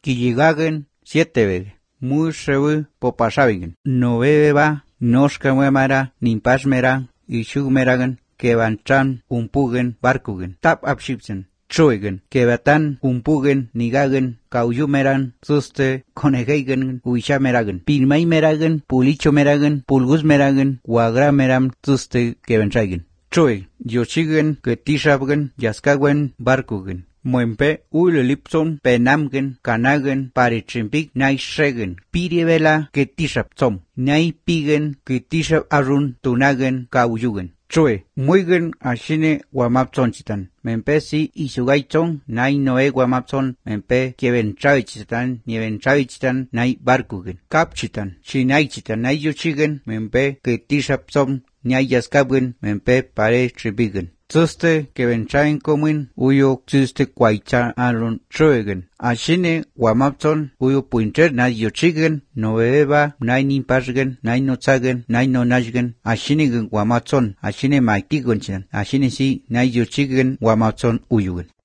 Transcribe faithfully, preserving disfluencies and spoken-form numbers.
Killigagen, siete veces. Muy rebu popashavigen. No bebeba, noshka muemara, nimpashmera, y shugmeragan, que vanchan, umpugen, barkugen. Tap apshipsen. Choigen, que batan, umpugen, nigagen, kauyumeran, suste, konegeigen, uishameragen, pilmaimeragen, pulichomeragen, pulgusmeragen, wagrameram, suste, que ventraigen. Choi, yochigen, que tishabgen, yaskaguen, barkugen. Muempe, ulelipson, penamgen, kanagen, parichimpik, naishegen, pirivela, que tishapsom, naipigen, que tishap arun, tunagen, kauyugen. Chue, muigen ashine wamapson chitan. Mempe si isugaichon, nai noe wamapson, mempe kieven chavichitan, nieven chavichitan, nai barkugen. Kapchitan, shinai chitan, nai yuchigen, mempe que tishapsom, nyai yaskabgen, mempe pare tribigen. Tsuste que venchain comun, uyo tsuste kwaicha aron chuegen. Ashine wamapson, uyo puinter na yochigen, no beba, nai nimpashgen, nai no tsagen, nai no nashgen, ashine wamapson, ashine maitigon chan, ashine si, nai yochigen, wamapson uyugen.